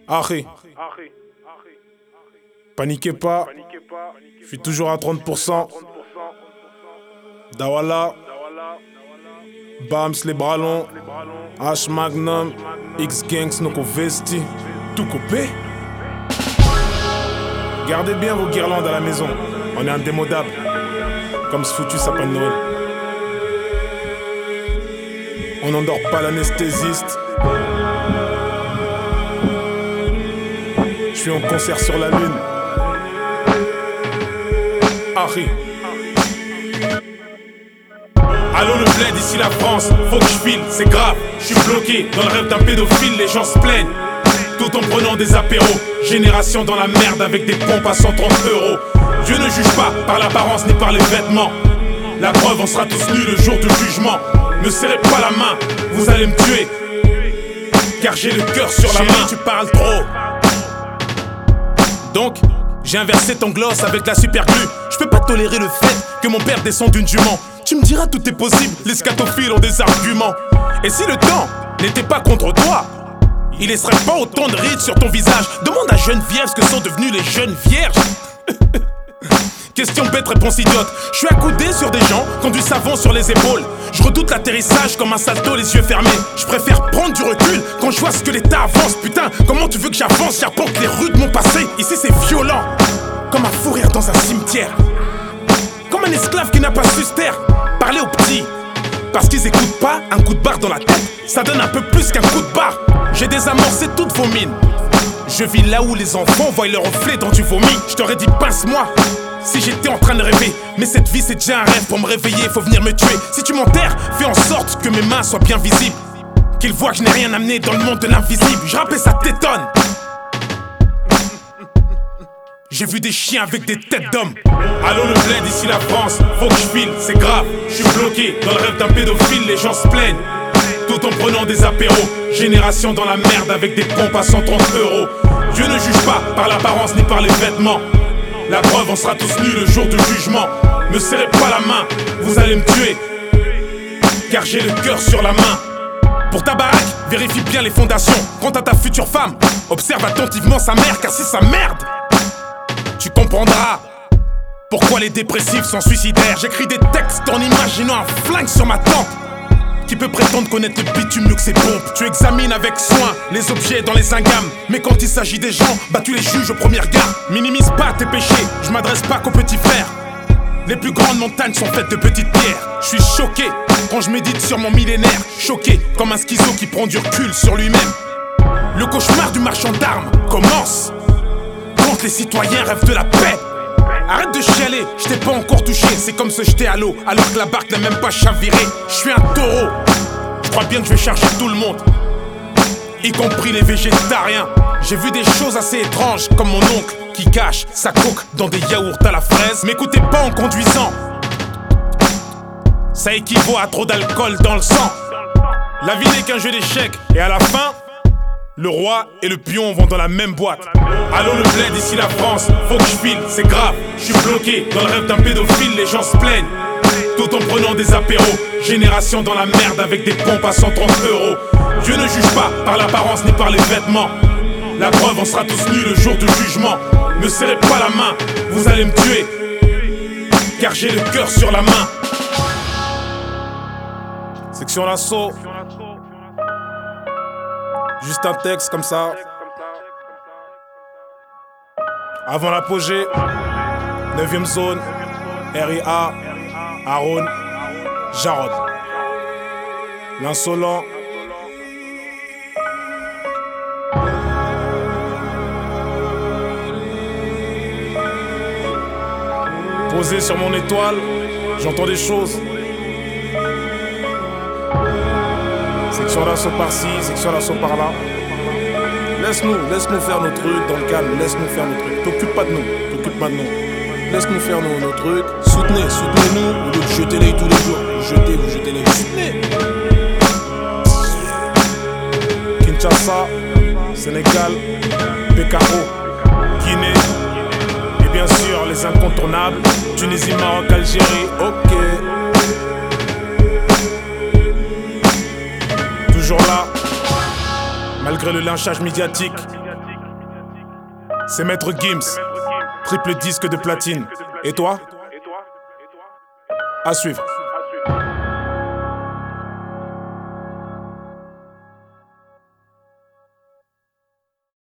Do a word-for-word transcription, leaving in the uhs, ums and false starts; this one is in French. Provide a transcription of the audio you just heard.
Harry. Paniquez pas, je suis toujours à trente pour cent. Dawala, Bams les bras longs, H Magnum, X-Gangs, Noko Vesti, tout coupé. Gardez bien vos guirlandes à la maison, on est indémodable, comme ce foutu sapin de Noël. On n'endort pas l'anesthésiste. Je suis en concert sur la lune. Harry. Allô le bled, ici la France, faut que je file, c'est grave. Je suis bloqué dans le rêve d'un pédophile, les gens se plaignent. Tout en prenant des apéros, génération dans la merde avec des pompes à cent trente euros. Dieu ne juge pas par l'apparence ni par les vêtements. La preuve, on sera tous nus le jour du jugement. Ne serrez pas la main, vous allez me tuer, car j'ai le cœur sur la main. Tu parles trop. Donc, j'ai inversé ton gloss avec la super glue. Je peux pas tolérer le fait que mon père descende d'une jument. Tu me diras tout est possible, les scatophiles ont des arguments. Et si le temps n'était pas contre toi, il laisserait pas autant de rides sur ton visage. Demande à Geneviève ce que sont devenus les jeunes vierges. Question bête, réponse idiote. Je suis accoudé sur des gens qui ont du savon sur les épaules. Je redoute l'atterrissage comme un salto les yeux fermés. Je préfère prendre du recul quand je vois ce que l'état avance. Putain, comment tu veux que j'avance? J'apporte les rues de mon passé. Ici c'est violent, comme un fou rire dans un cimetière. Comme un esclave qui n'a pas su se taire. Parler aux petits, parce qu'ils écoutent pas. Un coup de barre dans la tête, ça donne un peu plus qu'un coup de barre. J'ai désamorcé toutes vos mines. Je vis là où les enfants voient le reflet dans du vomi. Je t'aurais dit pince-moi si j'étais en train de rêver. Mais cette vie c'est déjà un rêve, pour me réveiller faut venir me tuer. Si tu m'enterres, fais en sorte que mes mains soient bien visibles, qu'ils voient que je n'ai rien amené dans le monde de l'invisible. Je rappe et ça t'étonne. J'ai vu des chiens avec des têtes d'hommes. Allô le bled, ici la France, faut que je file, c'est grave. Je suis bloqué dans le rêve d'un pédophile, les gens se plaignent. Tout en prenant des apéros, génération dans la merde avec des pompes à cent trente euros. Dieu ne juge pas par l'apparence ni par les vêtements. La preuve, on sera tous nus le jour du jugement. Me serrez pas la main, vous allez me tuer, car j'ai le cœur sur la main. Pour ta baraque, vérifie bien les fondations. Quant à ta future femme, observe attentivement sa mère, car si sa merde, tu comprendras pourquoi les dépressifs sont suicidaires. J'écris des textes en imaginant un flingue sur ma tempe. Qui peut prétendre connaître le bitume mieux que ses pompes? Tu examines avec soin les objets dans les ingames, mais quand il s'agit des gens, bah tu les juges au premier regard. Minimise pas tes péchés, je m'adresse pas qu'aux petits frères. Les plus grandes montagnes sont faites de petites pierres. Je suis choqué quand je médite sur mon millénaire. Choqué comme un schizo qui prend du recul sur lui-même. Le cauchemar du marchand d'armes commence quand les citoyens rêvent de la paix. Arrête de chialer, je t'ai pas encore touché. C'est comme se jeter à l'eau alors que la barque n'a même pas chaviré. Je suis un taureau, je crois bien que je vais charger tout le monde, y compris les végétariens. J'ai vu des choses assez étranges, comme mon oncle qui cache sa coke dans des yaourts à la fraise. M'écoutez pas en conduisant, ça équivaut à trop d'alcool dans le sang. La vie n'est qu'un jeu d'échecs, et à la fin, le roi et le pion vont dans la même boîte. Allô le bled, ici la France, faut que je file, c'est grave. Je suis bloqué dans le rêve d'un pédophile, les gens se plaignent. Tout en prenant des apéros, génération dans la merde avec des pompes à cent trente euros. Dieu ne juge pas par l'apparence ni par les vêtements. La preuve, on sera tous nus le jour du jugement. Me serrez pas la main, vous allez me tuer, car j'ai le cœur sur la main. Section l'assaut. Juste un texte comme ça. Avant l'apogée, neuvième zone, R I A, Aaron, Jarod. L'insolent. Posé sur mon étoile, j'entends des choses. Section d'assaut par-ci, section d'assaut par-là. Laisse-nous, laisse-nous faire nos trucs dans le calme, laisse-nous faire nos trucs. T'occupe pas de nous, t'occupe pas de nous. Laisse-nous faire nos, nos trucs. Soutenez, soutenez-nous, au lieu de jeter les tous les jours. Vous jetez, vous jetez les. Soutenez. Kinshasa, Sénégal, P K O, Guinée. Et bien sûr, les incontournables, Tunisie, Maroc, Algérie, ok. Toujours là, malgré le lynchage médiatique, C'est Maître Gims, triple disque de platine. Et toi? À suivre.